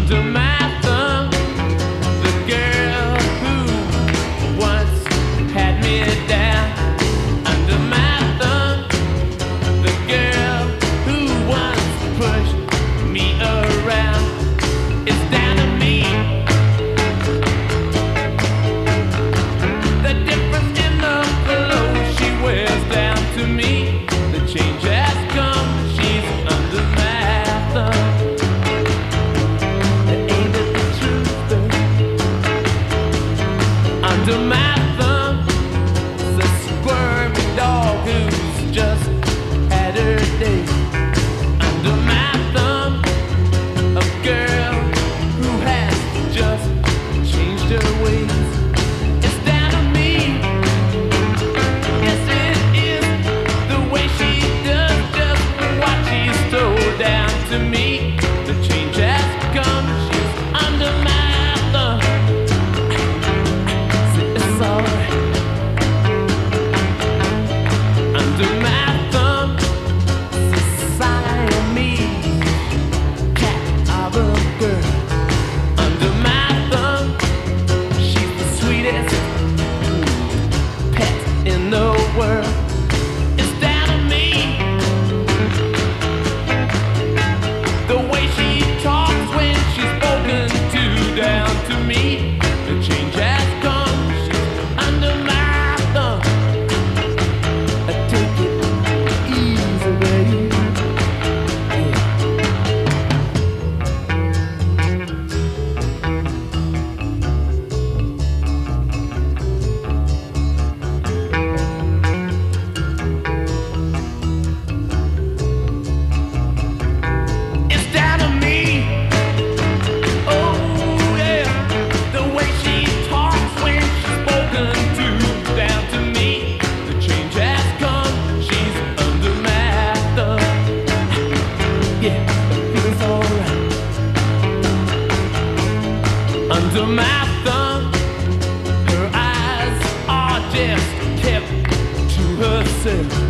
under my thumb. The girl who once had me down. Under my thumb. The girl who once pushed me around. It's down to me. The difference in the clothes she wears down to me. The change has come. She's under my thumb. Under my thumb, the squirmy dog who's just had her day. Under my thumb, a girl who has just changed her ways. It's down to me. Yes, it is the way she does just what she stole down to me. The change has come. She's under my thumb. Under my thumb, Siamese cat of a girl. Under my thumb, she's the sweetest pet in the world. It's down to me. The way she talks when she's spoken to down to me. The change has come. She's under my thumb. Take it easy, baby. It's down to me. Oh yeah, the way she talks when she's spoken to down to me. The change has come. She's under my thumb. Yeah, it feels alright. Under my thumb, her eyes are just kept to herself.